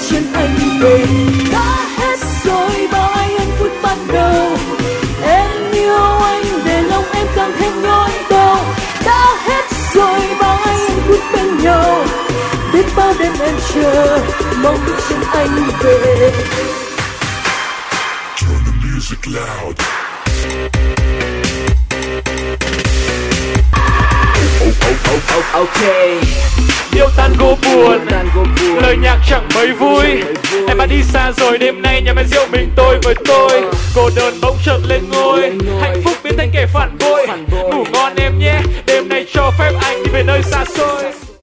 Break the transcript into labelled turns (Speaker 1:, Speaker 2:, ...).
Speaker 1: chân anh về. Đã hết rồi bao ai hạnh phúc ban đầu, em yêu anh để lòng em càng thêm nhói đau. Đã hết rồi bao ai hạnh phúc bên nhau, biết bao đêm em chờ mong chân anh về.
Speaker 2: Turn the music loud.
Speaker 1: Ok.
Speaker 3: Điệu tango buồn, lời nhạc chẳng mấy vui. Em đã đi xa rồi, đêm nay nhà men rượu mình tôi với tôi. Cô đơn bỗng chợt lên ngôi, hạnh phúc biến thành kẻ phản bội. Ngủ ngon em nhé, đêm nay cho phép anh đi về nơi xa xôi.